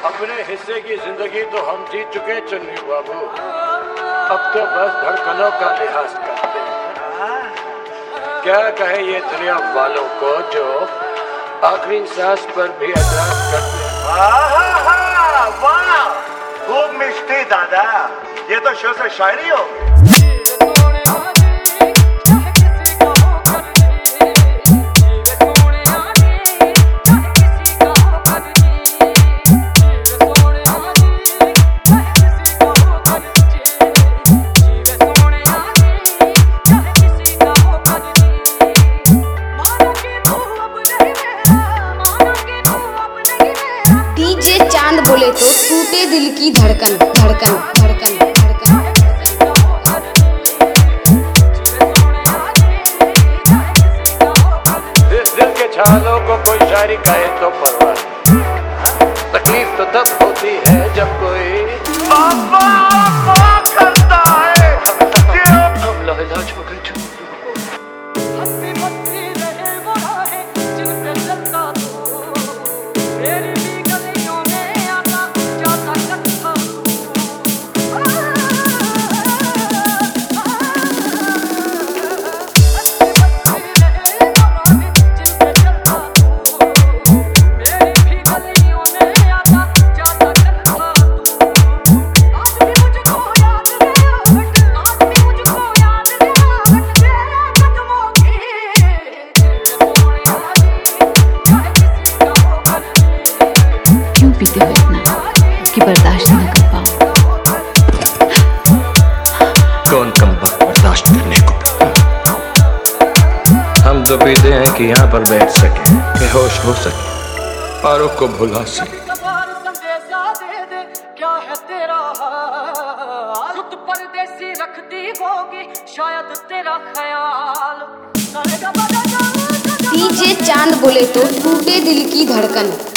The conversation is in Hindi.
अपने हिस्से की जिंदगी तो हम जी चुके चन्नी बाबू, अब तो बस धड़कनों का लिहाज करते हैं। क्या कहे ये दुनिया वालों को जो आखिरी सांस पर भी एतराज करते हैं। वाह, खूब मिष्टी दादा, ये तो शेर से शायरी हो। डीजे चांद बोले तो टूटे दिल की धड़कन धड़कन धड़कन धड़कन। दिल के छालों को कोई शायरी कहे तो परवाह, तकलीफ तो तब होती है जब कोई करता है। हम लाइलाज हो गए। पीते हुए इतना कि बर्दाश्त न कर पाओ। कौन कम वक्त बर्दाश्त करने को पीता? हम तो पीते हैं कि यहाँ पर बैठ सके, कि होश हो सके, औरों को भुला सके। क्या है तेरा रुत परदेसी रखती होगी शायद तेरा ख्याल। डीजे चांद बोले तो टूटे दिल की धड़कन।